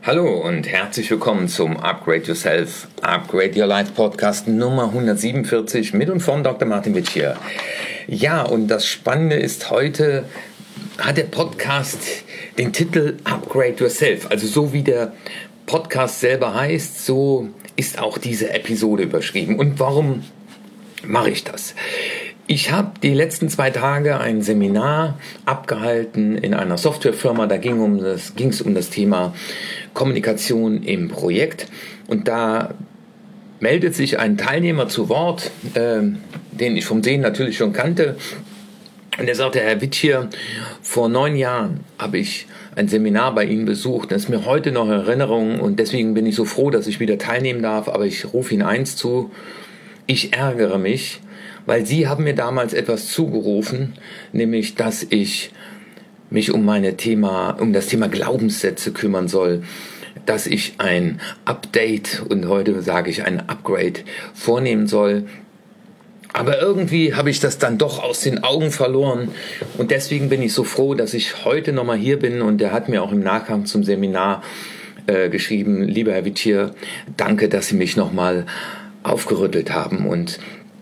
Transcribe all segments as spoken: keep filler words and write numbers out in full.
Hallo und herzlich willkommen zum Upgrade Yourself, Upgrade Your Life Podcast Nummer hundertsiebenundvierzig mit und von Doktor Martin Witsch hier. Ja, und das Spannende ist, heute hat der Podcast den Titel Upgrade Yourself. Also so wie der Podcast selber heißt, so ist auch diese Episode überschrieben. Und warum mache ich das? Ich habe die letzten zwei Tage ein Seminar abgehalten in einer Softwarefirma. Da ging um das, ging es um das Thema Kommunikation im Projekt. Und da meldet sich ein Teilnehmer zu Wort, äh, den ich vom Sehen natürlich schon kannte. Und er sagte, Herr Witsch hier, vor neun Jahren habe ich ein Seminar bei Ihnen besucht. Das ist mir heute noch in Erinnerung und deswegen bin ich so froh, dass ich wieder teilnehmen darf. Aber ich rufe Ihnen eins zu, ich ärgere mich, weil Sie haben mir damals etwas zugerufen, nämlich, dass ich mich um meine Thema, um das Thema Glaubenssätze kümmern soll, dass ich ein Update und heute sage ich ein Upgrade vornehmen soll. Aber irgendwie habe ich das dann doch aus den Augen verloren und deswegen bin ich so froh, dass ich heute nochmal hier bin und er hat mir auch im Nachgang zum Seminar äh, geschrieben, lieber Herr Witsch hier, danke, dass Sie mich nochmal aufgerüttelt haben und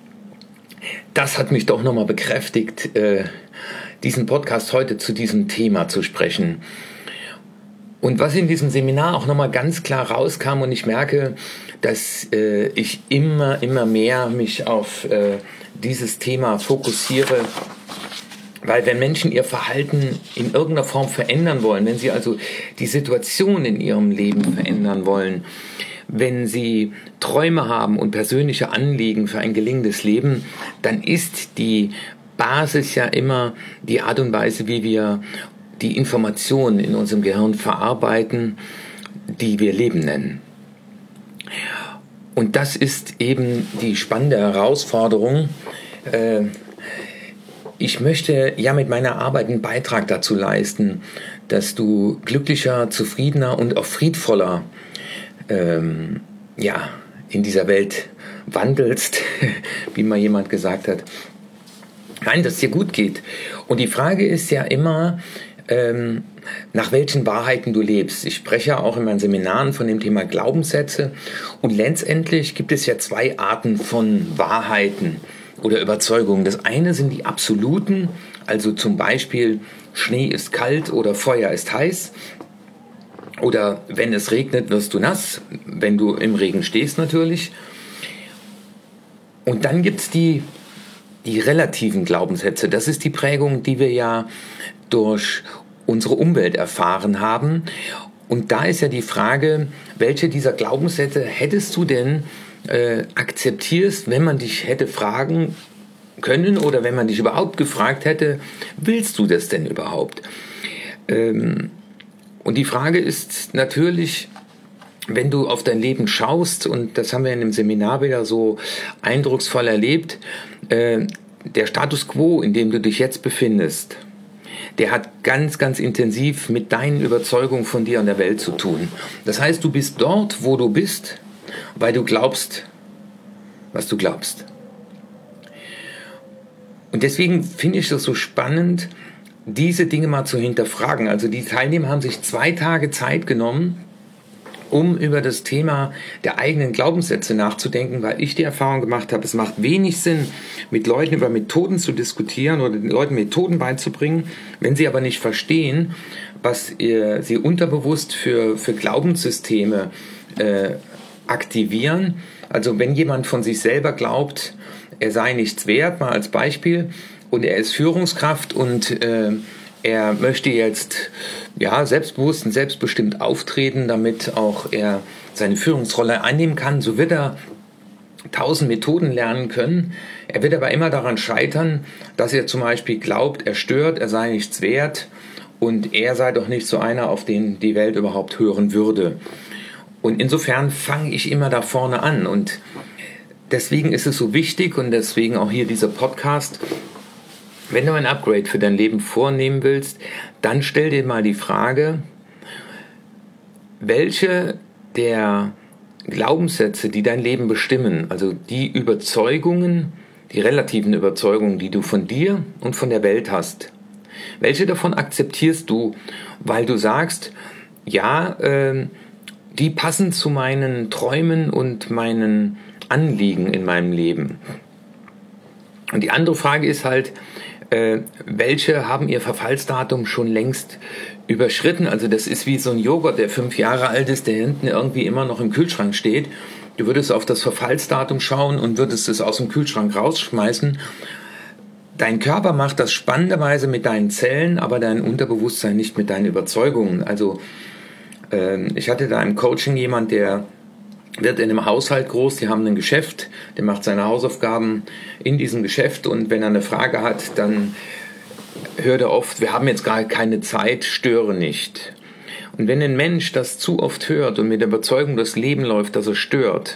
das hat mich doch nochmal bekräftigt, äh, diesen Podcast heute zu diesem Thema zu sprechen. Und was in diesem Seminar auch nochmal ganz klar rauskam und ich merke, dass äh, ich immer, immer mehr mich auf äh, dieses Thema fokussiere, weil wenn Menschen ihr Verhalten in irgendeiner Form verändern wollen, wenn sie also die Situation in ihrem Leben verändern wollen, wenn sie Träume haben und persönliche Anliegen für ein gelingendes Leben, dann ist die Basis ja immer die Art und Weise, wie wir die Informationen in unserem Gehirn verarbeiten, die wir Leben nennen. Und das ist eben die spannende Herausforderung. Ich möchte ja mit meiner Arbeit einen Beitrag dazu leisten, dass du glücklicher, zufriedener und auch friedvoller ähm, ja, in dieser Welt wandelst, wie mal jemand gesagt hat. Nein, dass es dir gut geht. Und die Frage ist ja immer, ähm, nach welchen Wahrheiten du lebst. Ich spreche auch in meinen Seminaren von dem Thema Glaubenssätze. Und letztendlich gibt es ja zwei Arten von Wahrheiten oder Überzeugungen. Das eine sind die absoluten, also zum Beispiel Schnee ist kalt oder Feuer ist heiß. Oder wenn es regnet, wirst du nass, wenn du im Regen stehst natürlich. Und dann gibt es die, die relativen Glaubenssätze. Das ist die Prägung, die wir ja durch unsere Umwelt erfahren haben. Und da ist ja die Frage, welche dieser Glaubenssätze hättest du denn äh, akzeptierst, wenn man dich hätte fragen können oder wenn man dich überhaupt gefragt hätte, willst du das denn überhaupt? Ähm, Und die Frage ist natürlich, wenn du auf dein Leben schaust, und das haben wir in dem Seminar wieder so eindrucksvoll erlebt, äh, der Status quo, in dem du dich jetzt befindest, der hat ganz, ganz intensiv mit deinen Überzeugungen von dir und der Welt zu tun. Das heißt, du bist dort, wo du bist, weil du glaubst, was du glaubst. Und deswegen finde ich das so spannend, diese Dinge mal zu hinterfragen. Also die Teilnehmer haben sich zwei Tage Zeit genommen, um über das Thema der eigenen Glaubenssätze nachzudenken, weil ich die Erfahrung gemacht habe, es macht wenig Sinn, mit Leuten über Methoden zu diskutieren oder den Leuten Methoden beizubringen, wenn sie aber nicht verstehen, was ihr, sie unterbewusst für, für Glaubenssysteme äh, aktivieren. Also wenn jemand von sich selber glaubt, er sei nichts wert, mal als Beispiel, und er ist Führungskraft und äh, er möchte jetzt ja, selbstbewusst und selbstbestimmt auftreten, damit auch er seine Führungsrolle einnehmen kann. So wird er tausend Methoden lernen können. Er wird aber immer daran scheitern, dass er zum Beispiel glaubt, er stört, er sei nichts wert und er sei doch nicht so einer, auf den die Welt überhaupt hören würde. Und insofern fange ich immer da vorne an und deswegen ist es so wichtig und deswegen auch hier dieser Podcast. Wenn du ein Upgrade für dein Leben vornehmen willst, dann stell dir mal die Frage, welche der Glaubenssätze, die dein Leben bestimmen, also die Überzeugungen, die relativen Überzeugungen, die du von dir und von der Welt hast, welche davon akzeptierst du, weil du sagst, ja, äh, die passen zu meinen Träumen und meinen Anliegen in meinem Leben. Und die andere Frage ist halt, äh, welche haben ihr Verfallsdatum schon längst überschritten? Also das ist wie so ein Joghurt, der fünf Jahre alt ist, der hinten irgendwie immer noch im Kühlschrank steht. Du würdest auf das Verfallsdatum schauen und würdest es aus dem Kühlschrank rausschmeißen. Dein Körper macht das spannenderweise mit deinen Zellen, aber dein Unterbewusstsein nicht mit deinen Überzeugungen. Also äh, ich hatte da im Coaching jemand, der wird in einem Haushalt groß, die haben ein Geschäft, der macht seine Hausaufgaben in diesem Geschäft und wenn er eine Frage hat, dann hört er oft, wir haben jetzt gar keine Zeit, störe nicht. Und wenn ein Mensch das zu oft hört und mit der Überzeugung das Leben läuft, dass er stört,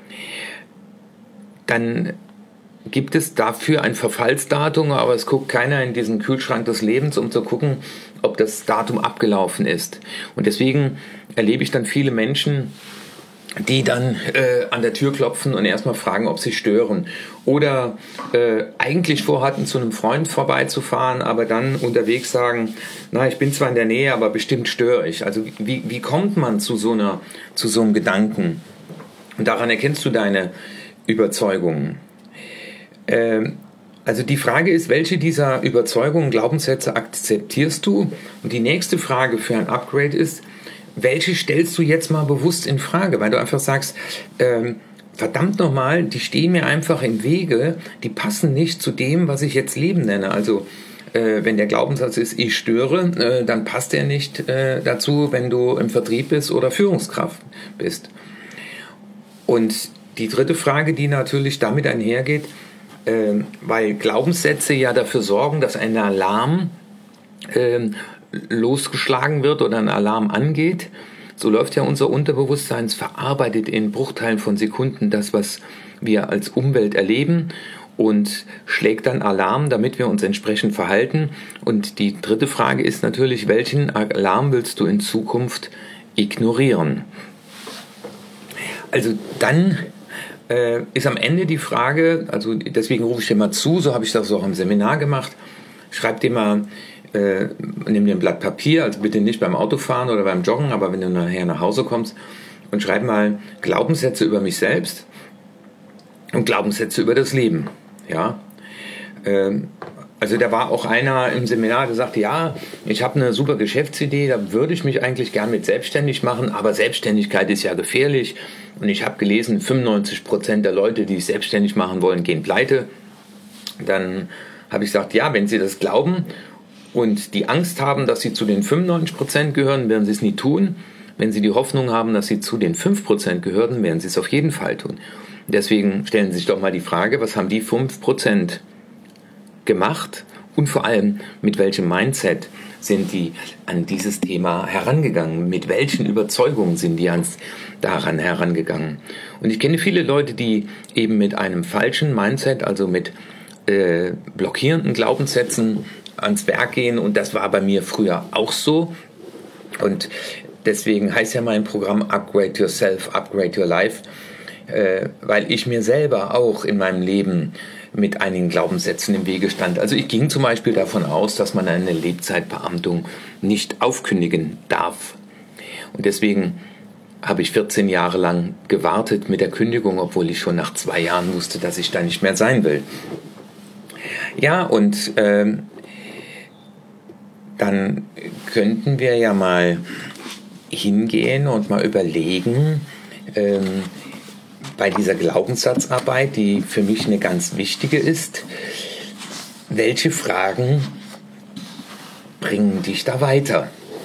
dann gibt es dafür ein Verfallsdatum, aber es guckt keiner in diesen Kühlschrank des Lebens, um zu gucken, ob das Datum abgelaufen ist. Und deswegen erlebe ich dann viele Menschen, die dann äh, an der Tür klopfen und erstmal fragen, ob sie stören. Oder äh, eigentlich vorhatten, zu einem Freund vorbeizufahren, aber dann unterwegs sagen, na, ich bin zwar in der Nähe, aber bestimmt störe ich. Also wie, wie kommt man zu so einer, zu so einem Gedanken? Und daran erkennst du deine Überzeugungen. Ähm, also die Frage ist, welche dieser Überzeugungen, Glaubenssätze akzeptierst du? Und die nächste Frage für ein Upgrade ist, welche stellst du jetzt mal bewusst in Frage, weil du einfach sagst, ähm, verdammt nochmal, die stehen mir einfach im Wege, die passen nicht zu dem, was ich jetzt Leben nenne. Also äh, wenn der Glaubenssatz ist, ich störe, äh, dann passt der nicht äh, dazu, wenn du im Vertrieb bist oder Führungskraft bist. Und die dritte Frage, die natürlich damit einhergeht, äh, weil Glaubenssätze ja dafür sorgen, dass ein Alarm äh, losgeschlagen wird oder ein Alarm angeht, so läuft ja unser Unterbewusstsein, es verarbeitet in Bruchteilen von Sekunden das, was wir als Umwelt erleben und schlägt dann Alarm, damit wir uns entsprechend verhalten. Und die dritte Frage ist natürlich, welchen Alarm willst du in Zukunft ignorieren? Also dann äh, ist am Ende die Frage, also deswegen rufe ich dir mal zu, so habe ich das auch im Seminar gemacht, schreib dir mal, Äh, nimm dir ein Blatt Papier, also bitte nicht beim Autofahren oder beim Joggen, aber wenn du nachher nach Hause kommst und schreib mal Glaubenssätze über mich selbst und Glaubenssätze über das Leben. Ja, ähm, also da war auch einer im Seminar, der sagte, ja, ich habe eine super Geschäftsidee, da würde ich mich eigentlich gern mit selbstständig machen, aber Selbstständigkeit ist ja gefährlich und ich habe gelesen, fünfundneunzig Prozent der Leute, die sich selbstständig machen wollen, gehen pleite. Dann habe ich gesagt, ja, wenn sie das glauben und die Angst haben, dass sie zu den fünfundneunzig Prozent gehören, werden sie es nie tun. Wenn sie die Hoffnung haben, dass sie zu den fünf Prozent gehören, werden sie es auf jeden Fall tun. Deswegen stellen Sie sich doch mal die Frage, was haben die fünf Prozent gemacht und vor allem mit welchem Mindset sind die an dieses Thema herangegangen? Mit welchen Überzeugungen sind die ans, daran herangegangen? Und ich kenne viele Leute, die eben mit einem falschen Mindset, also mit äh, blockierenden Glaubenssätzen ans Werk gehen und das war bei mir früher auch so und deswegen heißt ja mein Programm Upgrade Yourself, Upgrade Your Life, äh, weil ich mir selber auch in meinem Leben mit einigen Glaubenssätzen im Wege stand. Also ich ging zum Beispiel davon aus, dass man eine Lebzeitbeamtung nicht aufkündigen darf und deswegen habe ich vierzehn Jahre lang gewartet mit der Kündigung, obwohl ich schon nach zwei Jahren wusste, dass ich da nicht mehr sein will. Ja, und ähm, dann könnten wir ja mal hingehen und mal überlegen, ähm, bei dieser Glaubenssatzarbeit, die für mich eine ganz wichtige ist, welche Fragen bringen dich da weiter?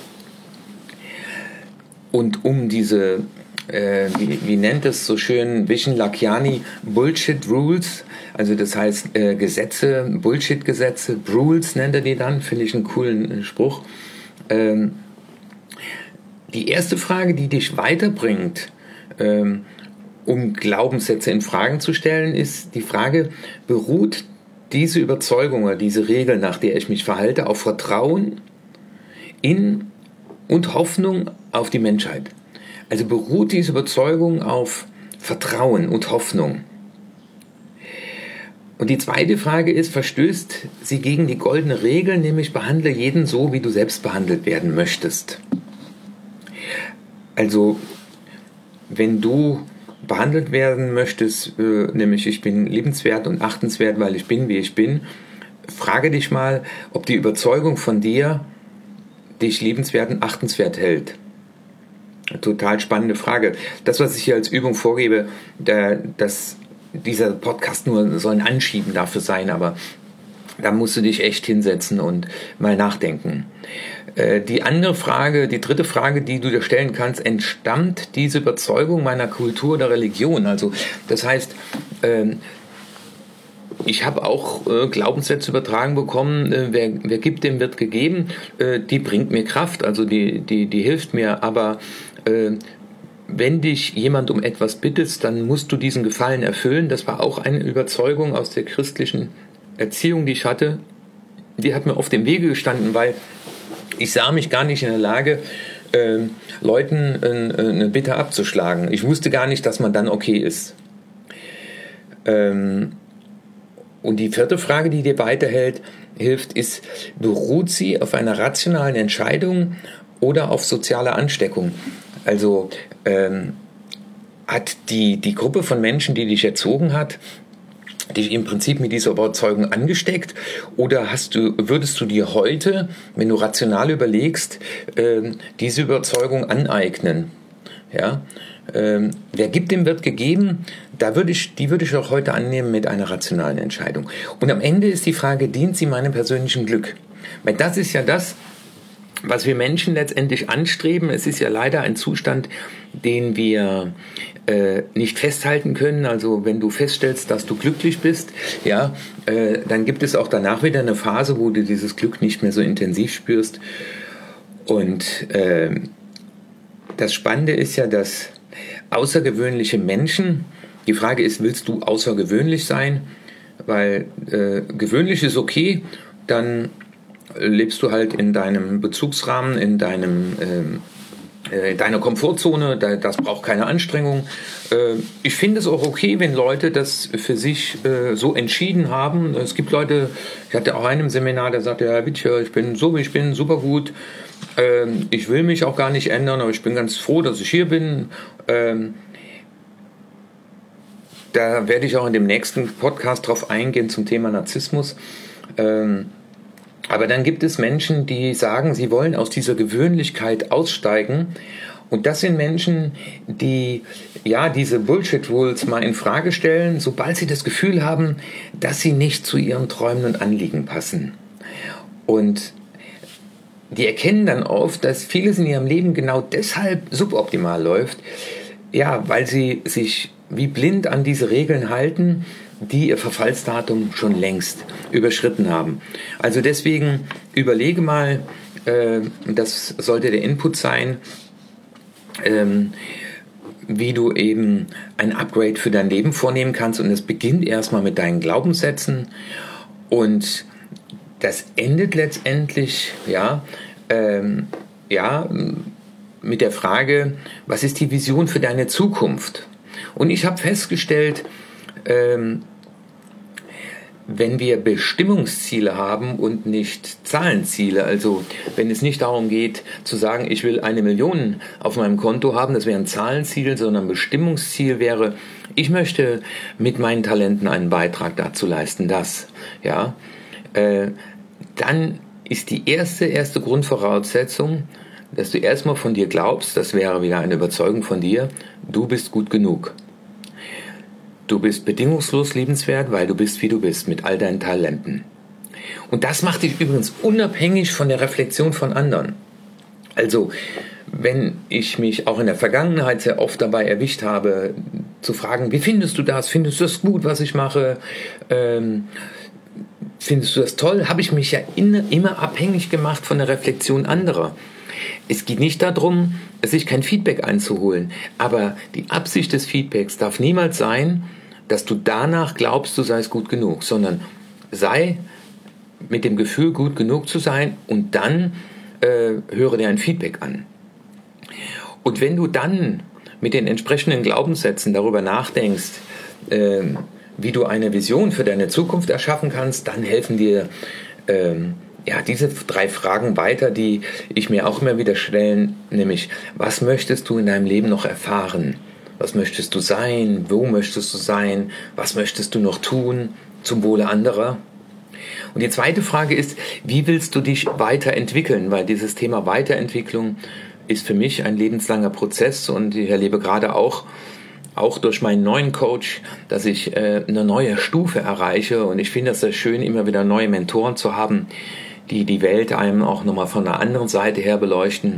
Und um diese, äh, wie, wie nennt es so schön Vishen Lakhiani, Bullshit Rules, also das heißt äh, Gesetze, Bullshit-Gesetze, Rules nennt er die dann, finde ich einen coolen Spruch. Ähm, die erste Frage, die dich weiterbringt, ähm, um Glaubenssätze in Fragen zu stellen, ist die Frage, beruht diese Überzeugung oder diese Regel, nach der ich mich verhalte, auf Vertrauen in und Hoffnung auf die Menschheit? Also beruht diese Überzeugung auf Vertrauen und Hoffnung? Und die zweite Frage ist, verstößt sie gegen die goldene Regel, nämlich behandle jeden so, wie du selbst behandelt werden möchtest? Also wenn du behandelt werden möchtest, äh, nämlich ich bin liebenswert und achtenswert, weil ich bin, wie ich bin, frage dich mal, ob die Überzeugung von dir dich liebenswert und achtenswert hält. Total spannende Frage. Das, was ich hier als Übung vorgebe, der, das, dieser Podcast nur soll ein Anschieben dafür sein, aber da musst du dich echt hinsetzen und mal nachdenken. Äh, die andere Frage, die dritte Frage, die du dir stellen kannst, entstammt diese Überzeugung meiner Kultur oder Religion? Also das heißt, äh, ich habe auch äh, Glaubenssätze übertragen bekommen, äh, wer, wer gibt, dem wird gegeben. Äh, die bringt mir Kraft, also die, die, die hilft mir. Aber äh, wenn dich jemand um etwas bittet, dann musst du diesen Gefallen erfüllen. Das war auch eine Überzeugung aus der christlichen Erziehung, die ich hatte. Die hat mir auf dem Wege gestanden, weil ich sah mich gar nicht in der Lage, äh, Leuten äh, eine Bitte abzuschlagen. Ich wusste gar nicht, dass man dann okay ist. Ähm, Und die vierte Frage, die dir weiterhält, hilft, ist, beruht sie auf einer rationalen Entscheidung oder auf sozialer Ansteckung? Also ähm, hat die, die Gruppe von Menschen, die dich erzogen hat, dich im Prinzip mit dieser Überzeugung angesteckt? Oder hast du, würdest du dir heute, wenn du rational überlegst, äh, diese Überzeugung aneignen? Ja? Ähm, wer gibt, dem wird gegeben. Da würde ich, die würde ich auch heute annehmen mit einer rationalen Entscheidung. Und am Ende ist die Frage, dient sie meinem persönlichen Glück? Weil das ist ja das, was wir Menschen letztendlich anstreben. Es ist ja leider ein Zustand, den wir äh, nicht festhalten können. Also wenn du feststellst, dass du glücklich bist, ja, äh, dann gibt es auch danach wieder eine Phase, wo du dieses Glück nicht mehr so intensiv spürst. Und äh, das Spannende ist ja, dass außergewöhnliche Menschen, die Frage ist, willst du außergewöhnlich sein? Weil äh, gewöhnlich ist okay, dann lebst du halt in deinem Bezugsrahmen, in deinem äh, in deiner Komfortzone, da, das braucht keine Anstrengung. Äh, ich finde es auch okay, wenn Leute das für sich äh, so entschieden haben. Es gibt Leute, ich hatte auch einen im Seminar, der sagte, Herr Witscher, ich bin so wie ich bin, super gut. Ähm, ich will mich auch gar nicht ändern, aber ich bin ganz froh, dass ich hier bin. Ähm, da werde ich auch in dem nächsten Podcast drauf eingehen zum Thema Narzissmus. Ähm, aber dann gibt es Menschen, die sagen, sie wollen aus dieser Gewöhnlichkeit aussteigen. Und das sind Menschen, die ja diese Bullshit-Rules mal in Frage stellen, sobald sie das Gefühl haben, dass sie nicht zu ihren Träumen und Anliegen passen. Und die erkennen dann oft, dass vieles in ihrem Leben genau deshalb suboptimal läuft, ja, weil sie sich wie blind an diese Regeln halten, die ihr Verfallsdatum schon längst überschritten haben. Also deswegen überlege mal, äh, das sollte der Input sein, ähm, wie du eben ein Upgrade für dein Leben vornehmen kannst. Und es beginnt erstmal mit deinen Glaubenssätzen und das endet letztendlich, ja, ähm, ja, mit der Frage, was ist die Vision für deine Zukunft? Und ich habe festgestellt, ähm, wenn wir Bestimmungsziele haben und nicht Zahlenziele, also wenn es nicht darum geht zu sagen, ich will eine Million auf meinem Konto haben, das wäre ein Zahlenziel, sondern ein Bestimmungsziel wäre, ich möchte mit meinen Talenten einen Beitrag dazu leisten, das, ja, äh, dann ist die erste, erste Grundvoraussetzung, dass du erstmal von dir glaubst, das wäre wieder eine Überzeugung von dir, du bist gut genug. Du bist bedingungslos liebenswert, weil du bist, wie du bist, mit all deinen Talenten. Und das macht dich übrigens unabhängig von der Reflexion von anderen. Also, wenn ich mich auch in der Vergangenheit sehr oft dabei erwischt habe, zu fragen, wie findest du das? Findest du das gut, was ich mache? Ähm, findest du das toll? Habe ich mich ja in, immer abhängig gemacht von der Reflexion anderer. Es geht nicht darum, sich kein Feedback einzuholen, aber die Absicht des Feedbacks darf niemals sein, dass du danach glaubst, du seist gut genug, sondern sei mit dem Gefühl, gut genug zu sein und dann äh, höre dir ein Feedback an. Und wenn du dann mit den entsprechenden Glaubenssätzen darüber nachdenkst, äh, wie du eine Vision für deine Zukunft erschaffen kannst, dann helfen dir äh, ja, diese drei Fragen weiter, die ich mir auch immer wieder stellen, nämlich, was möchtest du in deinem Leben noch erfahren? Was möchtest du sein? Wo möchtest du sein? Was möchtest du noch tun zum Wohle anderer? Und die zweite Frage ist, wie willst du dich weiterentwickeln? Weil dieses Thema Weiterentwicklung ist für mich ein lebenslanger Prozess und ich erlebe gerade auch, auch durch meinen neuen Coach, dass ich äh, eine neue Stufe erreiche und ich finde es sehr schön, immer wieder neue Mentoren zu haben, die die Welt einem auch nochmal von einer anderen Seite her beleuchten.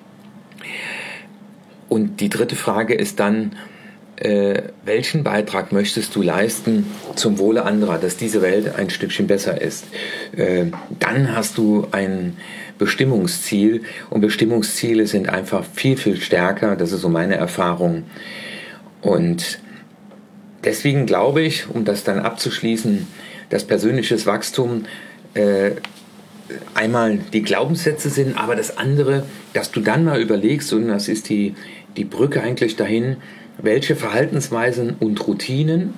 Und die dritte Frage ist dann, äh, welchen Beitrag möchtest du leisten zum Wohle anderer, dass diese Welt ein Stückchen besser ist? Äh, dann hast du ein Bestimmungsziel und Bestimmungsziele sind einfach viel, viel stärker, das ist so meine Erfahrung. Und deswegen glaube ich, um das dann abzuschließen, dass persönliches Wachstum äh, einmal die Glaubenssätze sind, aber das andere, dass du dann mal überlegst, und das ist die, die Brücke eigentlich dahin, welche Verhaltensweisen und Routinen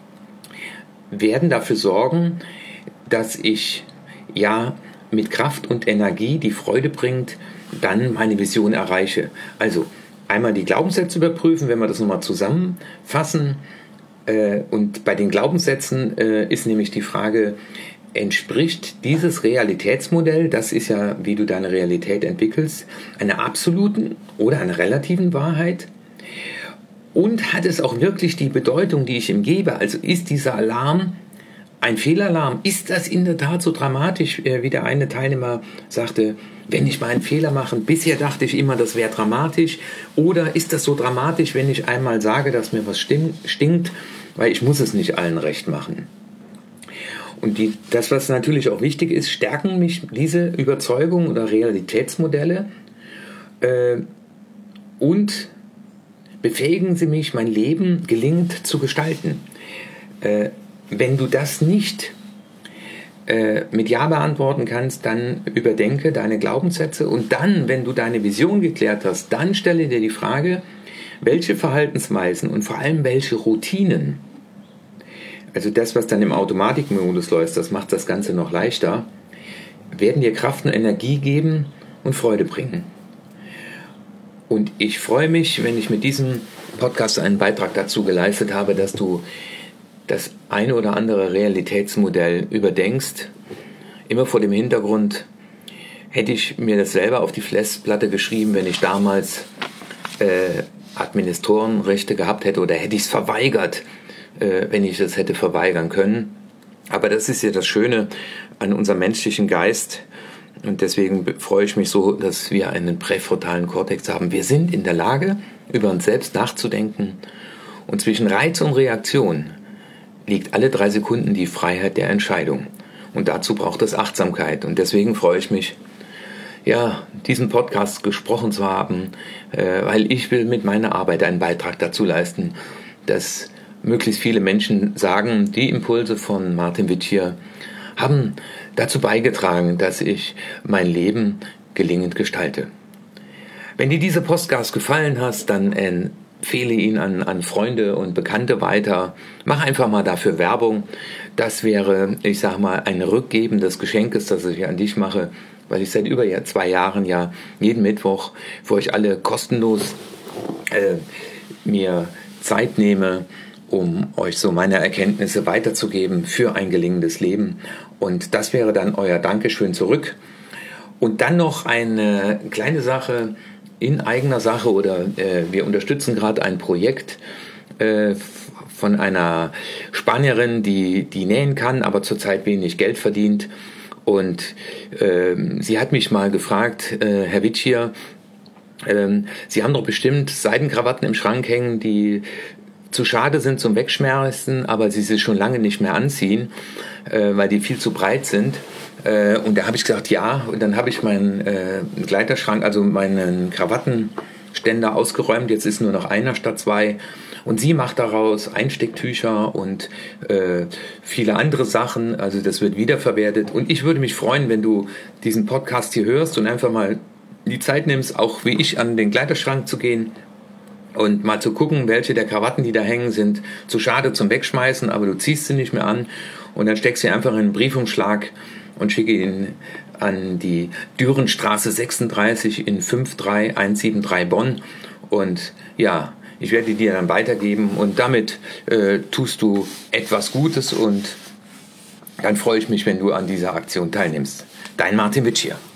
werden dafür sorgen, dass ich ja mit Kraft und Energie, die Freude bringt, dann meine Vision erreiche. Also einmal die Glaubenssätze überprüfen, wenn wir das nochmal zusammenfassen. Und bei den Glaubenssätzen ist nämlich die Frage, entspricht dieses Realitätsmodell, das ist ja, wie du deine Realität entwickelst, einer absoluten oder einer relativen Wahrheit? Und hat es auch wirklich die Bedeutung, die ich ihm gebe? Also ist dieser Alarm ein Fehlalarm? Ist das in der Tat so dramatisch, wie der eine Teilnehmer sagte, wenn ich mal einen Fehler mache? Bisher dachte ich immer, das wäre dramatisch. Oder ist das so dramatisch, wenn ich einmal sage, dass mir was stinkt, weil ich muss es nicht allen recht machen? Und die, das, was natürlich auch wichtig ist, stärken mich diese Überzeugungen oder Realitätsmodelle äh, und befähigen sie mich, mein Leben gelingend zu gestalten. Äh, wenn du das nicht äh, mit Ja beantworten kannst, dann überdenke deine Glaubenssätze und dann, wenn du deine Vision geklärt hast, dann stelle dir die Frage, welche Verhaltensweisen und vor allem welche Routinen, also das, was dann im Automatikmodus läuft, das macht das Ganze noch leichter, werden dir Kraft und Energie geben und Freude bringen. Und ich freue mich, wenn ich mit diesem Podcast einen Beitrag dazu geleistet habe, dass du das eine oder andere Realitätsmodell überdenkst. Immer vor dem Hintergrund, hätte ich mir das selber auf die Festplatte geschrieben, wenn ich damals äh, Administratorenrechte gehabt hätte, oder hätte ich es verweigert, äh, wenn ich es hätte verweigern können. Aber das ist ja das Schöne an unserem menschlichen Geist. Und deswegen freue ich mich so, dass wir einen präfrontalen Kortex haben. Wir sind in der Lage, über uns selbst nachzudenken. Und zwischen Reiz und Reaktion liegt alle drei Sekunden die Freiheit der Entscheidung. Und dazu braucht es Achtsamkeit. Und deswegen freue ich mich, ja, diesen Podcast gesprochen zu haben, äh, weil ich will mit meiner Arbeit einen Beitrag dazu leisten, dass möglichst viele Menschen sagen, die Impulse von Martin Witt hier haben dazu beigetragen, dass ich mein Leben gelingend gestalte. Wenn dir dieser Podcast gefallen hat, dann empfehle ihn an, an Freunde und Bekannte weiter. Mach einfach mal dafür Werbung. Das wäre, ich sag mal, ein Rückgeben des Geschenkes, das ich an dich mache, weil ich seit über zwei Jahren ja jeden Mittwoch für euch alle kostenlos äh, mir Zeit nehme, um euch so meine Erkenntnisse weiterzugeben für ein gelingendes Leben. Und das wäre dann euer Dankeschön zurück. Und dann noch eine kleine Sache in eigener Sache, oder äh, wir unterstützen gerade ein Projekt äh, von einer Spanierin, die, die nähen kann, aber zurzeit wenig Geld verdient. Und äh, sie hat mich mal gefragt, äh, Herr Witschier, äh, Sie haben doch bestimmt Seidenkrawatten im Schrank hängen, die zu schade sind zum Wegschmeißen, aber sie sich schon lange nicht mehr anziehen, äh, weil die viel zu breit sind. Äh, und da habe ich gesagt, ja. Und dann habe ich meinen äh, Kleiderschrank, also meinen Krawattenständer ausgeräumt. Jetzt ist nur noch einer statt zwei. Und sie macht daraus Einstecktücher und äh, viele andere Sachen. Also das wird wiederverwertet. Und ich würde mich freuen, wenn du diesen Podcast hier hörst und einfach mal die Zeit nimmst, auch wie ich an den Kleiderschrank zu gehen und mal zu gucken, welche der Krawatten, die da hängen, sind zu schade zum Wegschmeißen, aber du ziehst sie nicht mehr an, und dann steckst du sie einfach in einen Briefumschlag und schicke ihn an die Dürenstraße sechsunddreißig in fünf drei eins sieben drei Bonn. Und ja, Ich werde die dir dann weitergeben und damit äh, tust du etwas Gutes und dann freue ich mich, wenn du an dieser Aktion teilnimmst. Dein Martin Witsch hier.